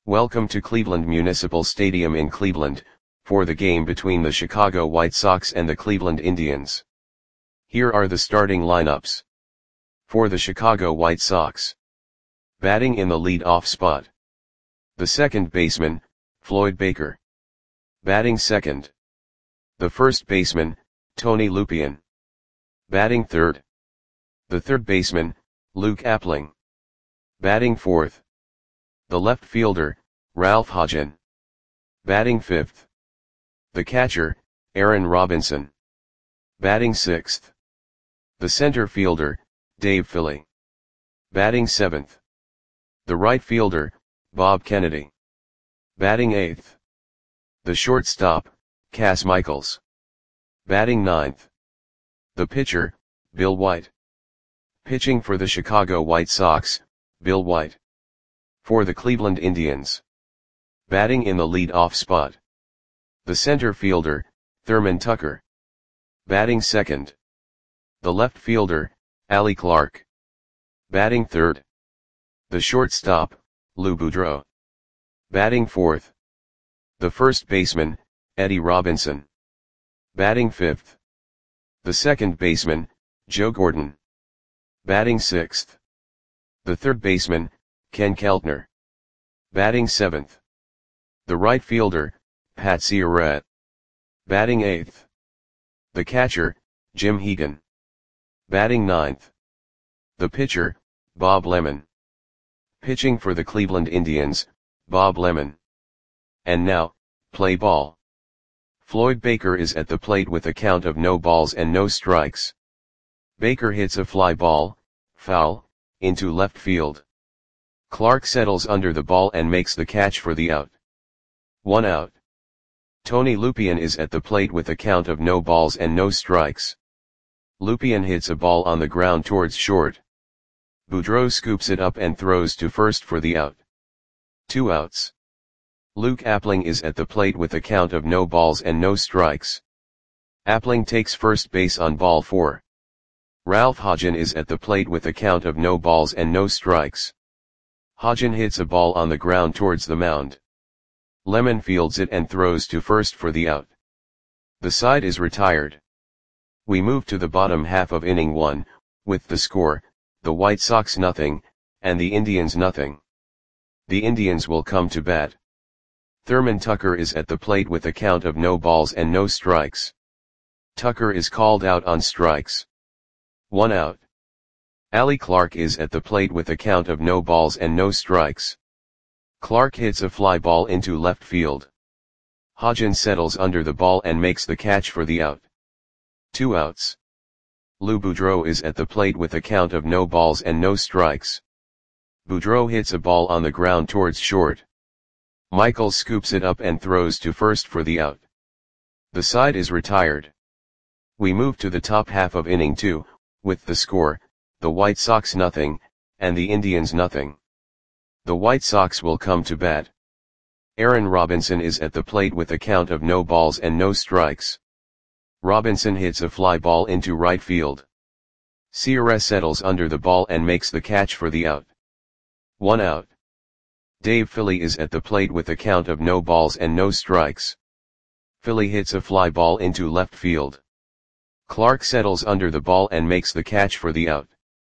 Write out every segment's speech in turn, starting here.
Welcome to Cleveland Municipal Stadium in Cleveland, for the game between the Chicago White Sox and the Cleveland Indians. Here are the starting lineups. For the Chicago White Sox. Batting in the lead-off spot. The second baseman, Floyd Baker. Batting second. The first baseman, Tony Lupien. Batting third. The third baseman, Luke Appling. Batting fourth. The left fielder, Ralph Hodgen. Batting fifth. The catcher, Aaron Robinson. Batting sixth. The center fielder, Dave Philly. Batting seventh. The right fielder, Bob Kennedy. Batting eighth. The shortstop, Cass Michaels. Batting ninth. The pitcher, Bill White. Pitching for the Chicago White Sox, Bill White. For the Cleveland Indians. Batting in the lead-off spot. The center fielder, Thurman Tucker. Batting second. The left fielder, Allie Clark. Batting third. The shortstop, Lou Boudreau. Batting fourth. The first baseman, Eddie Robinson. Batting fifth. The second baseman, Joe Gordon. Batting sixth. The third baseman, Ken Keltner. Batting seventh. The right fielder, Pat Ciarrette. Batting eighth. The catcher, Jim Hegan. Batting ninth. The pitcher, Bob Lemon. Pitching for the Cleveland Indians, Bob Lemon. And now, play ball. Floyd Baker is at the plate with a count of no balls and no strikes. Baker hits a fly ball, foul, into left field. Clark settles under the ball and makes the catch for the out. 1 out. Tony Lupien is at the plate with a count of no balls and no strikes. Lupien hits a ball on the ground towards short. Boudreau scoops it up and throws to first for the out. 2 outs. Luke Appling is at the plate with a count of no balls and no strikes. Appling takes first base on ball 4. Ralph Hodgen is at the plate with a count of no balls and no strikes. Hodgen hits a ball on the ground towards the mound. Lemon fields it and throws to first for the out. The side is retired. We move to the bottom half of inning 1, with the score, the White Sox 0, and the Indians 0. The Indians will come to bat. Thurman Tucker is at the plate with a count of no balls and no strikes. Tucker is called out on strikes. 1 out. Allie Clark is at the plate with a count of no balls and no strikes. Clark hits a fly ball into left field. Hodgen settles under the ball and makes the catch for the out. 2 outs. Lou Boudreau is at the plate with a count of no balls and no strikes. Boudreau hits a ball on the ground towards short. Michaels scoops it up and throws to first for the out. The side is retired. We move to the top half of inning 2, with the score, the White Sox 0, and the Indians 0. The White Sox will come to bat. Aaron Robinson is at the plate with a count of no balls and no strikes. Robinson hits a fly ball into right field. Ciarrette settles under the ball and makes the catch for the out. 1 out. Dave Philly is at the plate with a count of no balls and no strikes. Philly hits a fly ball into left field. Clark settles under the ball and makes the catch for the out.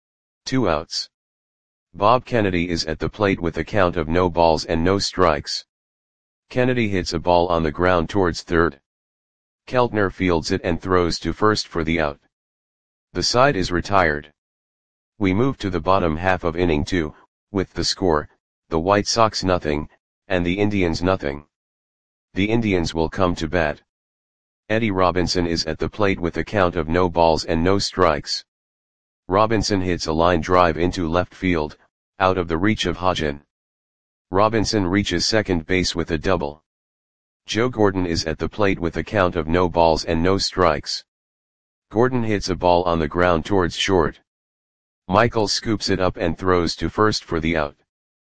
2 outs. Bob Kennedy is at the plate with a count of no balls and no strikes. Kennedy hits a ball on the ground towards third. Keltner fields it and throws to first for the out. The side is retired. We move to the bottom half of inning 2, with the score, the White Sox 0, and the Indians 0. The Indians will come to bat. Eddie Robinson is at the plate with a count of no balls and no strikes. Robinson hits a line drive into left field, out of the reach of Hodgen. Robinson reaches second base with a double. Joe Gordon is at the plate with a count of no balls and no strikes. Gordon hits a ball on the ground towards short. Michaels scoops it up and throws to first for the out.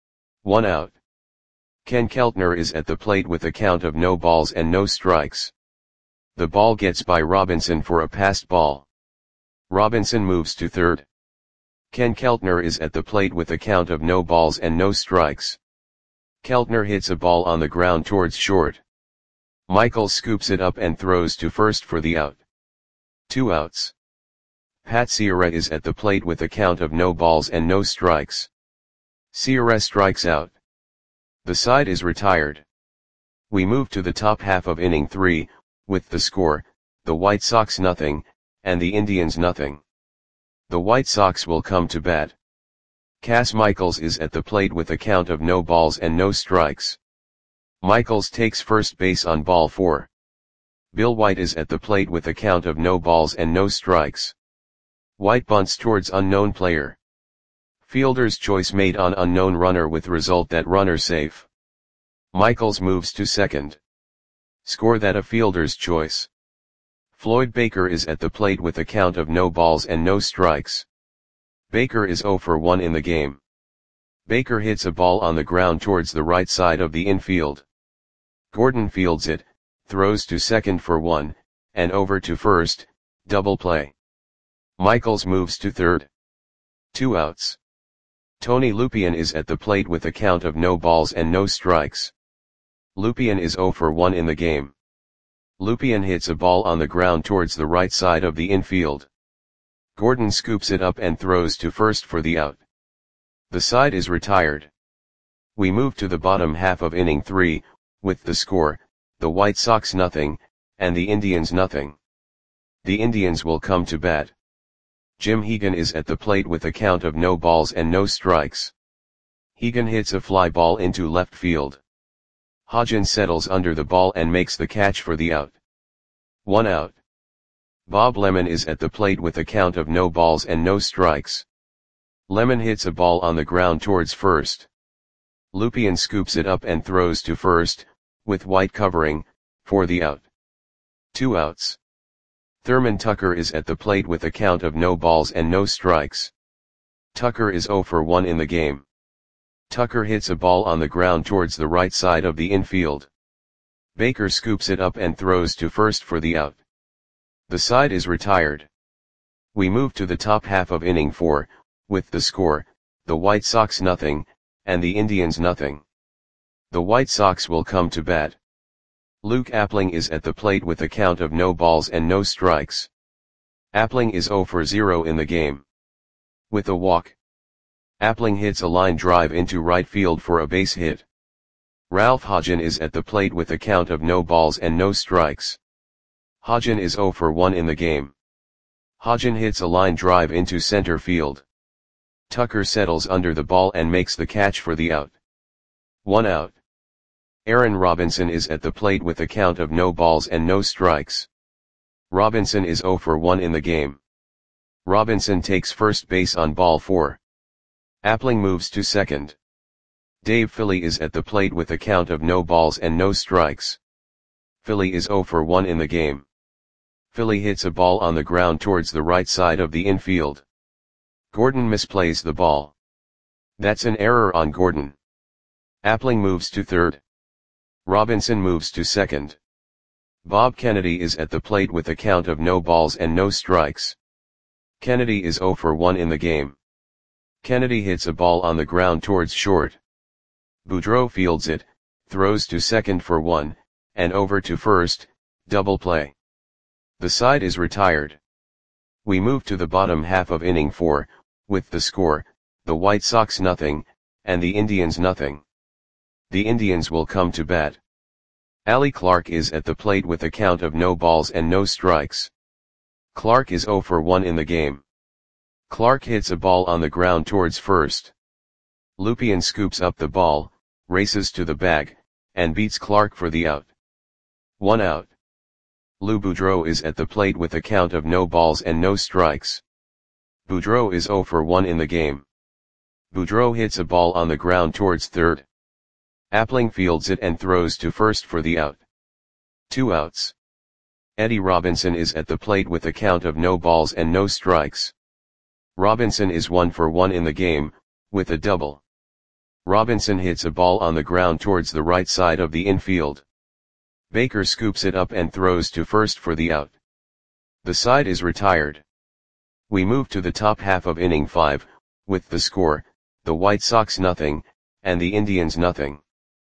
1 out. Ken Keltner is at the plate with a count of no balls and no strikes. The ball gets by Robinson for a passed ball. Robinson moves to third. Ken Keltner is at the plate with a count of no balls and no strikes. Keltner hits a ball on the ground towards short. Michaels scoops it up and throws to first for the out. 2 outs. Pat Sierra is at the plate with a count of no balls and no strikes. Sierra strikes out. The side is retired. We move to the top half of inning 3, with the score, the White Sox nothing, and the Indians nothing. The White Sox will come to bat. Cas Michaels is at the plate with a count of no balls and no strikes. Michaels takes first base on ball 4. Bill White is at the plate with a count of no balls and no strikes. White bunts towards unknown player. Fielder's choice made on unknown runner with result that runner safe. Michaels moves to second. Score that a fielder's choice. Floyd Baker is at the plate with a count of no balls and no strikes. Baker is 0 for 1 in the game. Baker hits a ball on the ground towards the right side of the infield. Gordon fields it, throws to second for 1, and over to first, double play. Michaels moves to third. 2 outs. Tony Lupien is at the plate with a count of no balls and no strikes. Lupien is 0 for 1 in the game. Lupien hits a ball on the ground towards the right side of the infield. Gordon scoops it up and throws to first for the out. The side is retired. We move to the bottom half of inning 3, with the score, the White Sox nothing, and the Indians nothing. The Indians will come to bat. Jim Hegan is at the plate with a count of no balls and no strikes. Hegan hits a fly ball into left field. Hodgins settles under the ball and makes the catch for the out. 1 out. Bob Lemon is at the plate with a count of no balls and no strikes. Lemon hits a ball on the ground towards first. Lupien scoops it up and throws to first, with White covering, for the out. 2 outs. Thurman Tucker is at the plate with a count of no balls and no strikes. Tucker is 0 for 1 in the game. Tucker hits a ball on the ground towards the right side of the infield. Baker scoops it up and throws to first for the out. The side is retired. We move to the top half of inning 4, with the score, the White Sox nothing, and the Indians nothing. The White Sox will come to bat. Luke Appling is at the plate with a count of no balls and no strikes. Appling is 0 for 0 in the game. With a walk. Appling hits a line drive into right field for a base hit. Ralph Hodgin is at the plate with a count of no balls and no strikes. Hodgin is 0 for 1 in the game. Hodgin hits a line drive into center field. Tucker settles under the ball and makes the catch for the out. 1 out. Aaron Robinson is at the plate with a count of no balls and no strikes. Robinson is 0 for 1 in the game. Robinson takes first base on ball 4. Appling moves to second. Dave Philly is at the plate with a count of no balls and no strikes. Philly is 0 for 1 in the game. Philly hits a ball on the ground towards the right side of the infield. Gordon misplays the ball. That's an error on Gordon. Appling moves to third. Robinson moves to second. Bob Kennedy is at the plate with a count of no balls and no strikes. Kennedy is 0 for 1 in the game. Kennedy hits a ball on the ground towards short. Boudreau fields it, throws to second for 1, and over to first, double play. The side is retired. We move to the bottom half of inning 4, with the score, the White Sox nothing, and the Indians nothing. The Indians will come to bat. Allie Clark is at the plate with a count of no balls and no strikes. Clark is 0 for 1 in the game. Clark hits a ball on the ground towards first. Lupien scoops up the ball, races to the bag, and beats Clark for the out. 1 out. Lou Boudreau is at the plate with a count of no balls and no strikes. Boudreau is 0 for 1 in the game. Boudreau hits a ball on the ground towards third. Appling fields it and throws to first for the out. 2 outs. Eddie Robinson is at the plate with a count of no balls and no strikes. Robinson is 1 for 1 in the game, with a double. Robinson hits a ball on the ground towards the right side of the infield. Baker scoops it up and throws to first for the out. The side is retired. We move to the top half of inning 5, with the score, the White Sox nothing, and the Indians nothing.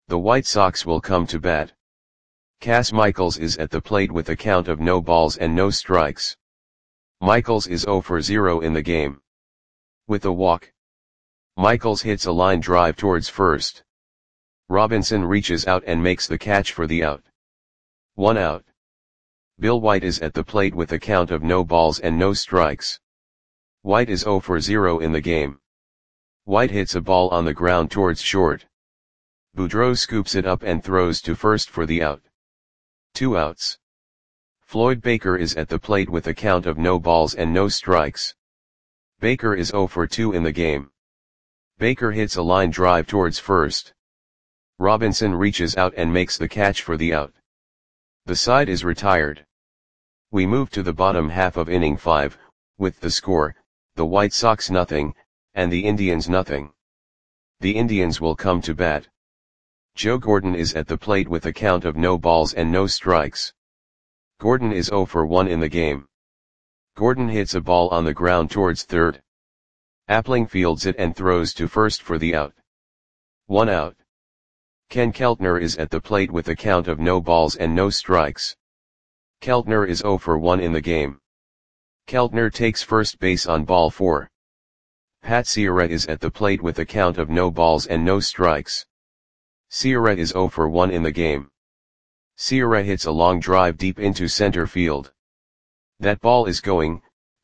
The White Sox will come to bat. Cas Michaels is at the plate with a count of no balls and no strikes. Michaels is 0 for 0 in the game. With a walk, Michaels hits a line drive towards first. Robinson reaches out and makes the catch for the out. 1 out. Bill White is at the plate with a count of no balls and no strikes. White is 0 for 0 in the game. White hits a ball on the ground towards short. Boudreau scoops it up and throws to first for the out. 2 outs. Floyd Baker is at the plate with a count of no balls and no strikes. Baker is 0 for 2 in the game. Baker hits a line drive towards first. Robinson reaches out and makes the catch for the out. The side is retired. We move to the bottom half of inning 5, with the score, the White Sox nothing, and the Indians nothing. The Indians will come to bat. Joe Gordon is at the plate with a count of no balls and no strikes. Gordon is 0 for 1 in the game. Gordon hits a ball on the ground towards third. Appling fields it and throws to first for the out. 1 out. Ken Keltner is at the plate with a count of no balls and no strikes. Keltner is 0 for 1 in the game. Keltner takes first base on ball 4. Pat Ciarrette is at the plate with a count of no balls and no strikes. Ciarrette is 0 for 1 in the game. Ciarrette hits a long drive deep into center field. That ball is going,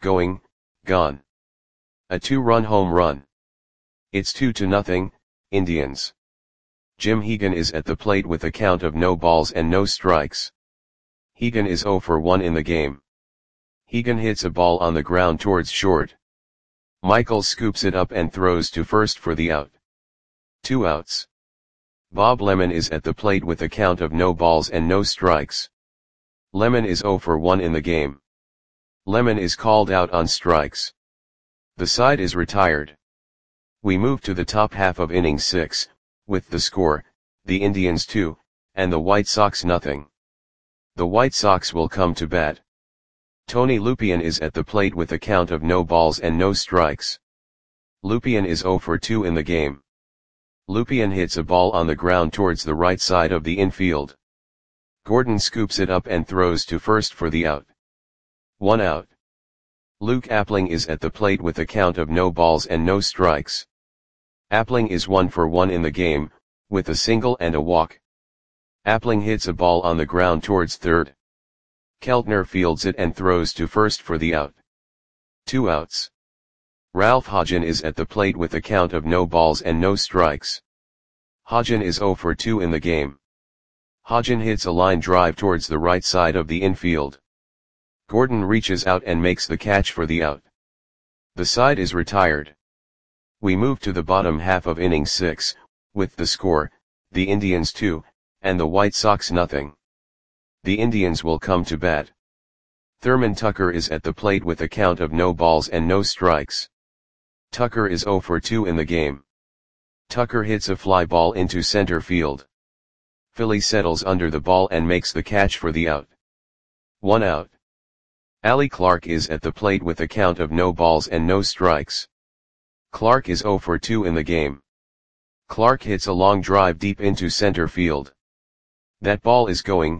gone. A 2-run home run. It's 2-0, Indians. Jim Hegan is at the plate with a count of no balls and no strikes. Hegan is 0 for 1 in the game. Hegan hits a ball on the ground towards short. Michaels scoops it up and throws to first for the out. 2 outs. Bob Lemon is at the plate with a count of no balls and no strikes. Lemon is 0 for 1 in the game. Lemon is called out on strikes. The side is retired. We move to the top half of inning 6, with the score, the Indians 2, and the White Sox nothing. The White Sox will come to bat. Tony Lupien is at the plate with a count of no balls and no strikes. Lupien is 0 for 2 in the game. Lupien hits a ball on the ground towards the right side of the infield. Gordon scoops it up and throws to first for the out. 1 out. Luke Appling is at the plate with a count of no balls and no strikes. Appling is 1 for 1 in the game, with a single and a walk. Appling hits a ball on the ground towards third. Keltner fields it and throws to first for the out. 2 outs. Ralph Hodgen is at the plate with a count of no balls and no strikes. Hodgen is 0 for 2 in the game. Hodgen hits a line drive towards the right side of the infield. Gordon reaches out and makes the catch for the out. The side is retired. We move to the bottom half of inning 6, with the score, the Indians 2, and the White Sox nothing. The Indians will come to bat. Thurman Tucker is at the plate with a count of no balls and no strikes. Tucker is 0 for 2 in the game. Tucker hits a fly ball into center field. Philly settles under the ball and makes the catch for the out. 1 out. Allie Clark is at the plate with a count of no balls and no strikes. Clark is 0 for 2 in the game. Clark hits a long drive deep into center field. That ball is going,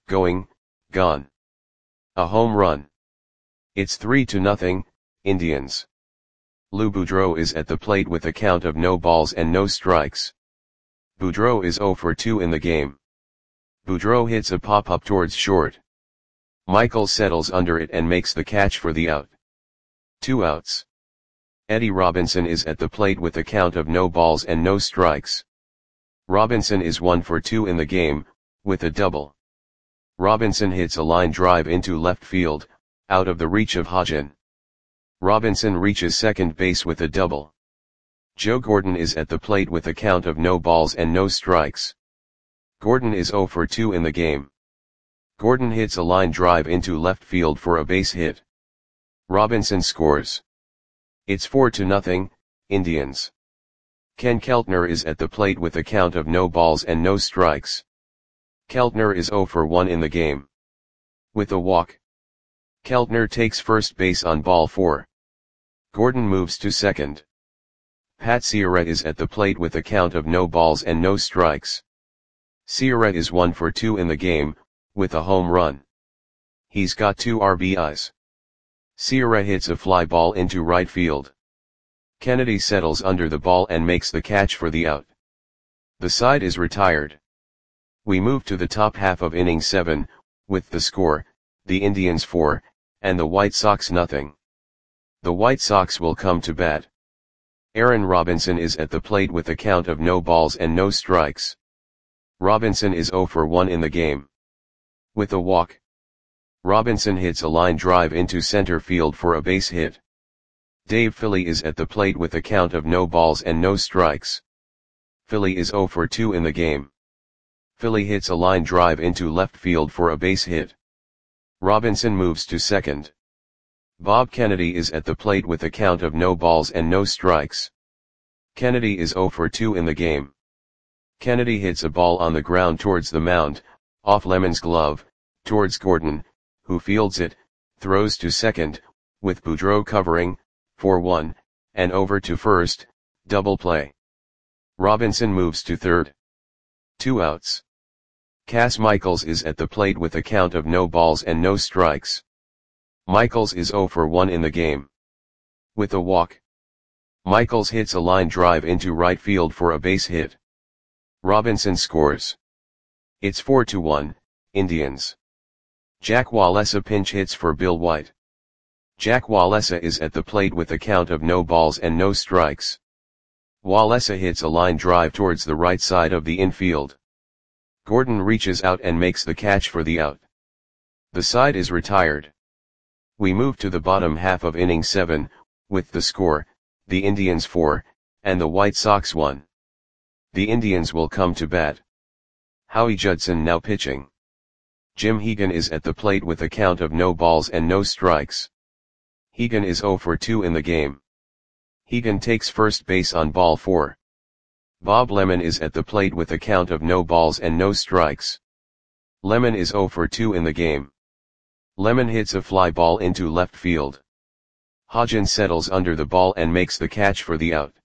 gone. A home run. It's 3-0, Indians. Lou Boudreau is at the plate with a count of no balls and no strikes. Boudreau is 0 for 2 in the game. Boudreau hits a pop-up towards short. Michael settles under it and makes the catch for the out. 2 outs. Eddie Robinson is at the plate with a count of no balls and no strikes. Robinson is 1 for 2 in the game, with a double. Robinson hits a line drive into left field, out of the reach of Hodgen. Robinson reaches second base with a double. Joe Gordon is at the plate with a count of no balls and no strikes. Gordon is 0 for 2 in the game. Gordon hits a line drive into left field for a base hit. Robinson scores. It's 4-0, Indians. Ken Keltner is at the plate with a count of no balls and no strikes. Keltner is 0 for 1 in the game. With a walk, Keltner takes first base on ball 4. Gordon moves to second. Pat Ciarrette is at the plate with a count of no balls and no strikes. Sierra is 1 for 2 in the game, with a home run. He's got 2 RBIs. Sierra hits a fly ball into right field. Kennedy settles under the ball and makes the catch for the out. The side is retired. We move to the top half of inning 7, with the score, the Indians 4, and the White Sox nothing. The White Sox will come to bat. Aaron Robinson is at the plate with a count of no balls and no strikes. Robinson is 0 for 1 in the game. With a walk, Robinson hits a line drive into center field for a base hit. Dave Philly is at the plate with a count of no balls and no strikes. Philly is 0 for 2 in the game. Philly hits a line drive into left field for a base hit. Robinson moves to second. Bob Kennedy is at the plate with a count of no balls and no strikes. Kennedy is 0 for 2 in the game. Kennedy hits a ball on the ground towards the mound, off Lemon's glove, towards Gordon, who fields it, throws to second, with Boudreau covering, 4-1, and over to first, double play. Robinson moves to third. 2 outs. Cass Michaels is at the plate with a count of no balls and no strikes. Michaels is 0 for 1 in the game. With a walk, Michaels hits a line drive into right field for a base hit. Robinson scores. It's 4-1, Indians. Jack Wallesa pinch hits for Bill White. Jack Wallesa is at the plate with a count of no balls and no strikes. Wallesa hits a line drive towards the right side of the infield. Gordon reaches out and makes the catch for the out. The side is retired. We move to the bottom half of inning 7, with the score, the Indians 4, and the White Sox 1. The Indians will come to bat. Howie Judson now pitching. Jim Hegan is at the plate with a count of no balls and no strikes. Hegan is 0 for 2 in the game. Hegan takes first base on ball 4. Bob Lemon is at the plate with a count of no balls and no strikes. Lemon is 0 for 2 in the game. Lemon hits a fly ball into left field. Hodgins settles under the ball and makes the catch for the out.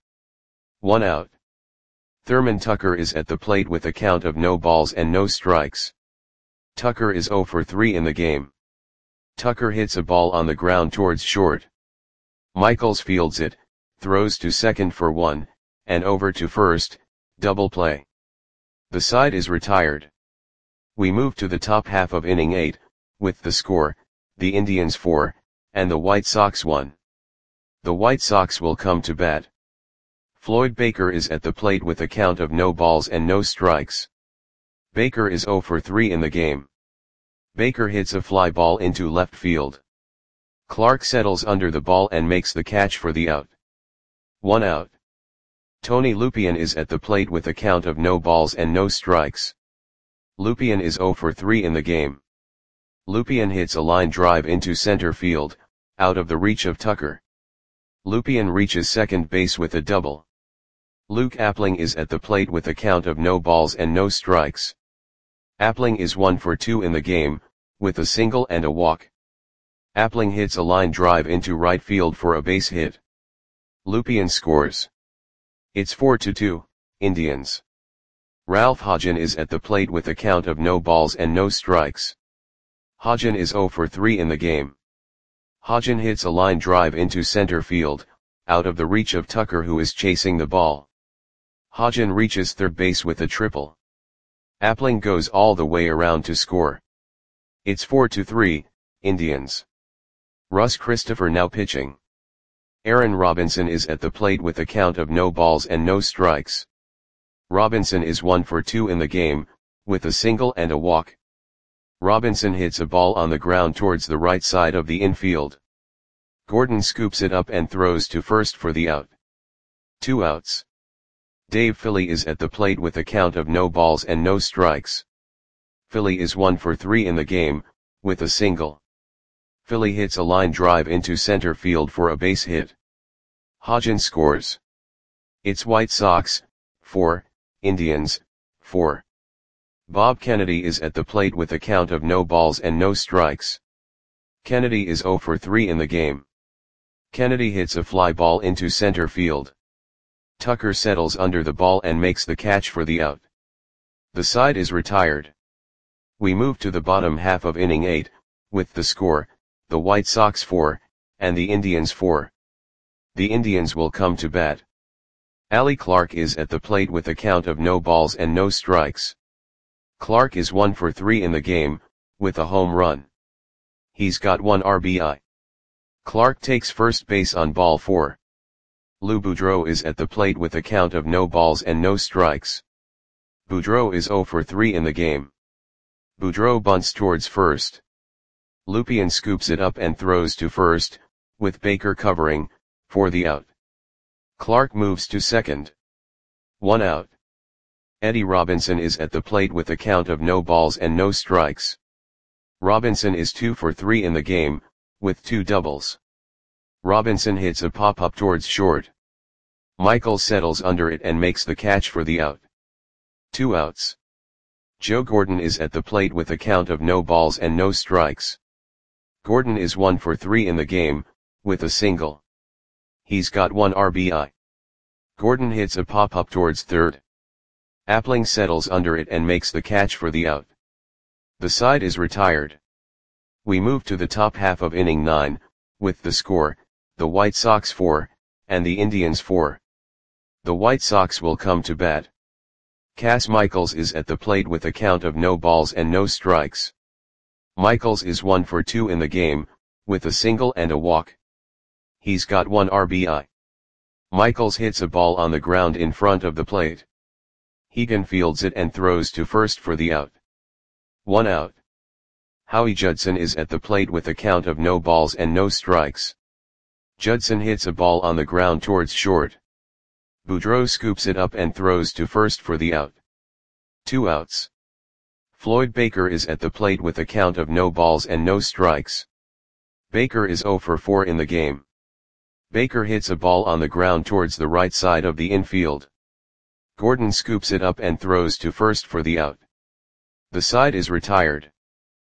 1 out. Thurman Tucker is at the plate with a count of no balls and no strikes. Tucker is 0 for 3 in the game. Tucker hits a ball on the ground towards short. Michaels fields it, throws to second for 1, and over to first, double play. The side is retired. We move to the top half of inning 8, with the score, the Indians 4, and the White Sox 1. The White Sox will come to bat. Floyd Baker is at the plate with a count of no balls and no strikes. Baker is 0 for 3 in the game. Baker hits a fly ball into left field. Clark settles under the ball and makes the catch for the out. 1 out. Tony Lupien is at the plate with a count of no balls and no strikes. Lupien is 0 for 3 in the game. Lupien hits a line drive into center field, out of the reach of Tucker. Lupien reaches second base with a double. Luke Appling is at the plate with a count of no balls and no strikes. Appling is 1 for 2 in the game, with a single and a walk. Appling hits a line drive into right field for a base hit. Lupien scores. It's 4-2, Indians. Ralph Hodgen is at the plate with a count of no balls and no strikes. Hodgen is 0 for 3 in the game. Hodgen hits a line drive into center field, out of the reach of Tucker, who is chasing the ball. Hodgen reaches third base with a triple. Appling goes all the way around to score. It's 4-3, Indians. Russ Christopher now pitching. Aaron Robinson is at the plate with a count of no balls and no strikes. Robinson is 1 for 2 in the game, with a single and a walk. Robinson hits a ball on the ground towards the right side of the infield. Gordon scoops it up and throws to first for the out. 2 outs. Dave Philly is at the plate with a count of no balls and no strikes. Philly is 1 for 3 in the game, with a single. Philly hits a line drive into center field for a base hit. Hodgins scores. It's White Sox, 4, Indians, 4. Bob Kennedy is at the plate with a count of no balls and no strikes. Kennedy is 0 for 3 in the game. Kennedy hits a fly ball into center field. Tucker settles under the ball and makes the catch for the out. The side is retired. We move to the bottom half of inning 8, with the score, the White Sox 4, and the Indians 4. The Indians will come to bat. Ali Clark is at the plate with a count of no balls and no strikes. Clark is 1 for 3 in the game, with a home run. He's got 1 RBI. Clark takes first base on ball 4. Lou Boudreau is at the plate with a count of no balls and no strikes. Boudreau is 0 for 3 in the game. Boudreau bunts towards first. Lupien scoops it up and throws to first, with Baker covering, for the out. Clark moves to second. 1 out. Eddie Robinson is at the plate with a count of no balls and no strikes. Robinson is 2 for 3 in the game, with 2 doubles. Robinson hits a pop-up towards short. Michaels settles under it and makes the catch for the out. 2 outs. Joe Gordon is at the plate with a count of no balls and no strikes. Gordon is 1 for 3 in the game, with a single. He's got 1 RBI. Gordon hits a pop-up towards third. Appling settles under it and makes the catch for the out. The side is retired. We move to the top half of inning 9, with the score, the White Sox 4, and the Indians 4. The White Sox will come to bat. Cas Michaels is at the plate with a count of no balls and no strikes. Michaels is 1 for 2 in the game, with a single and a walk. He's got 1 RBI. Michaels hits a ball on the ground in front of the plate. Hegan fields it and throws to first for the out. 1 out. Howie Judson is at the plate with a count of no balls and no strikes. Judson hits a ball on the ground towards short. Boudreau scoops it up and throws to first for the out. 2 outs. Floyd Baker is at the plate with a count of no balls and no strikes. Baker is 0 for 4 in the game. Baker hits a ball on the ground towards the right side of the infield. Gordon scoops it up and throws to first for the out. The side is retired.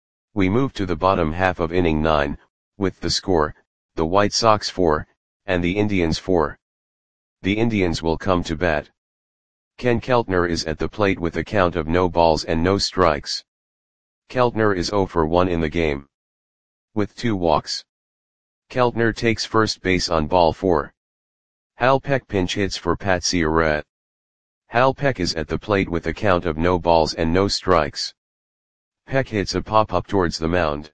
We move to the bottom half of inning 9, with the score, the White Sox 4, and the Indians 4. The Indians will come to bat. Ken Keltner is at the plate with a count of no balls and no strikes. Keltner is 0 for 1 in the game. With 2 walks. Keltner takes first base on ball 4. Hal Peck pinch hits for Pat Ciarette. Hal Peck is at the plate with a count of no balls and no strikes. Peck hits a pop-up towards the mound.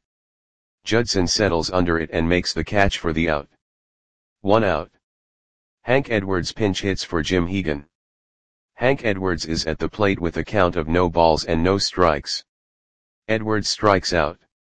Judson settles under it and makes the catch for the out. 1 out. Hank Edwards pinch hits for Jim Hegan. Hank Edwards is at the plate with a count of no balls and no strikes. Edwards strikes out.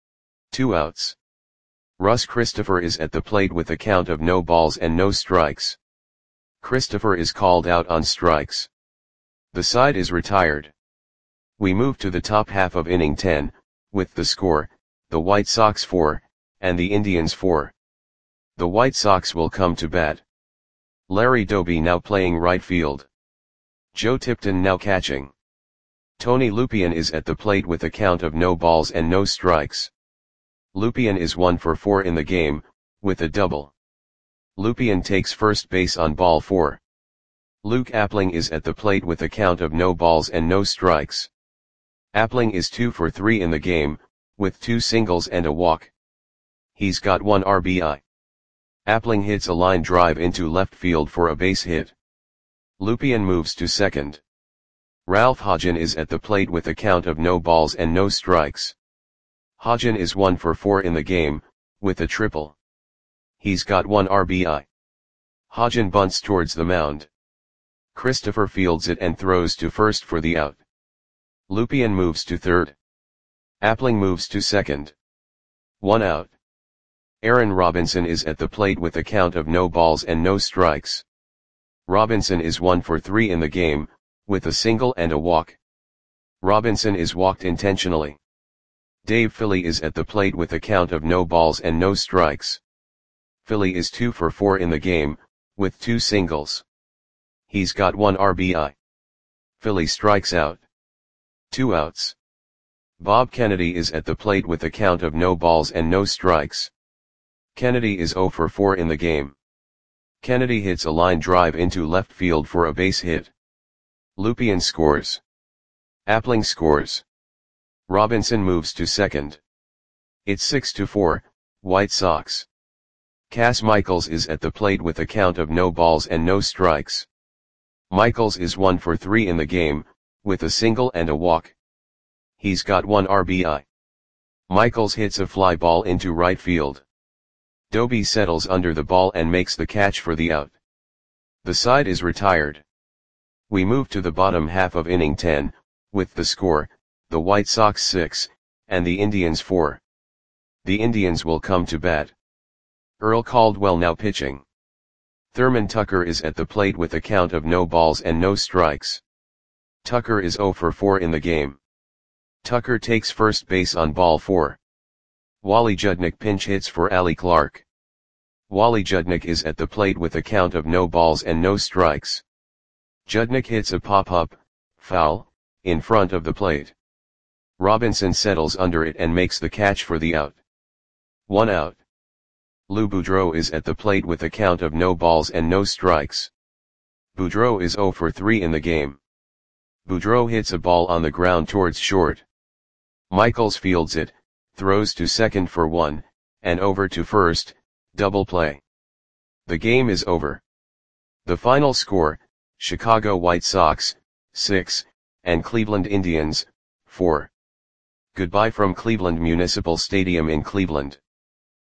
2 outs. Russ Christopher is at the plate with a count of no balls and no strikes. Christopher is called out on strikes. The side is retired. We move to the top half of inning 10, with the score, the White Sox 4, and the Indians 4. The White Sox will come to bat. Larry Doby now playing right field. Joe Tipton now catching. Tony Lupien is at the plate with a count of no balls and no strikes. Lupien is 1 for 4 in the game, with a double. Lupien takes first base on ball 4. Luke Appling is at the plate with a count of no balls and no strikes. Appling is 2 for 3 in the game, with 2 singles and a walk. He's got 1 RBI. Appling hits a line drive into left field for a base hit. Lupien moves to second. Ralph Hodgen is at the plate with a count of no balls and no strikes. Hodgen is 1 for 4 in the game, with a triple. He's got 1 RBI. Hodgen bunts towards the mound. Christopher fields it and throws to first for the out. Lupien moves to third. Appling moves to second. 1 out. Aaron Robinson is at the plate with a count of no balls and no strikes. Robinson is 1 for 3 in the game, with a single and a walk. Robinson is walked intentionally. Dave Philly is at the plate with a count of no balls and no strikes. Philly is 2 for 4 in the game, with 2 singles. He's got 1 RBI. Philly strikes out. 2 outs. Bob Kennedy is at the plate with a count of no balls and no strikes. Kennedy is 0 for 4 in the game. Kennedy hits a line drive into left field for a base hit. Lupien scores. Appling scores. Robinson moves to second. It's 6-4, White Sox. Cas Michaels is at the plate with a count of no balls and no strikes. Michaels is 1 for 3 in the game, with a single and a walk. He's got 1 RBI. Michaels hits a fly ball into right field. Doby settles under the ball and makes the catch for the out. The side is retired. We move to the bottom half of inning 10, with the score, the White Sox 6, and the Indians 4. The Indians will come to bat. Earl Caldwell now pitching. Thurman Tucker is at the plate with a count of no balls and no strikes. Tucker is 0 for 4 in the game. Tucker takes first base on ball 4. Wally Judnick pinch hits for Ali Clark. Wally Judnick is at the plate with a count of no balls and no strikes. Judnick hits a pop-up, foul, in front of the plate. Robinson settles under it and makes the catch for the out. 1 out. Lou Boudreau is at the plate with a count of no balls and no strikes. Boudreau is 0 for 3 in the game. Boudreau hits a ball on the ground towards short. Michaels fields it, throws to second for 1, and over to first, double play. The game is over. The final score, Chicago White Sox, 6, and Cleveland Indians, 4. Goodbye from Cleveland Municipal Stadium in Cleveland.